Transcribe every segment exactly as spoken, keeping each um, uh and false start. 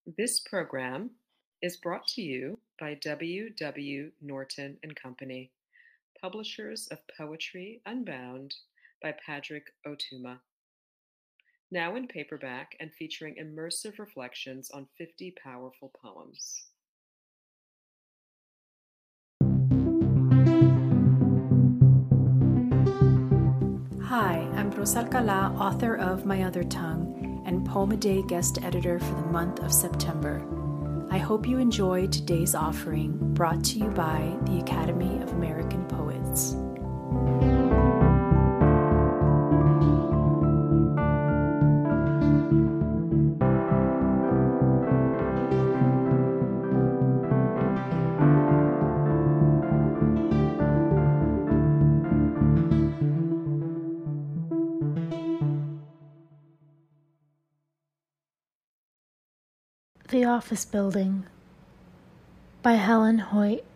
This program is brought to you by W. W. Norton and Company, publishers of Poetry Unbound by Padraig Ó Tuama. Now in paperback and featuring immersive reflections on fifty powerful poems. Hi, I'm Ros Alcala, author of My Other Tongue and Poem a Day guest editor for the month of September. I hope you enjoy today's offering brought to you by the Academy of American Poets. The Office Building by Helen Hoyt.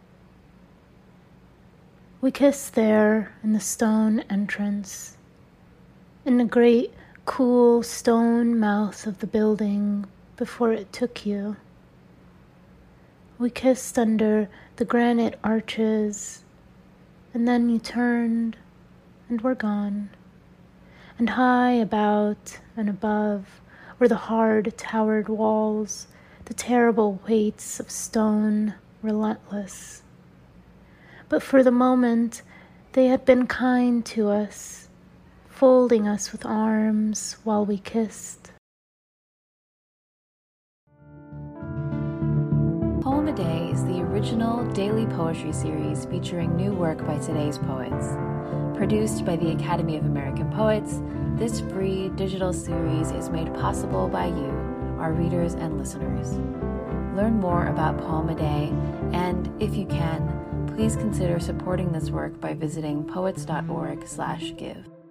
We kissed there in the stone entrance, in the great, cool stone mouth of the building before it took you. We kissed under the granite arches, and then you turned and were gone. And high about and above were the hard towered walls, the terrible weights of stone, relentless. But for the moment, they had been kind to us, folding us with arms while we kissed. Poem a Day is the original daily poetry series featuring new work by today's poets. Produced by the Academy of American Poets, this free digital series is made possible by you, our readers and listeners. Learn more about Poem a Day, and if you can, please consider supporting this work by visiting poets dot org slash give.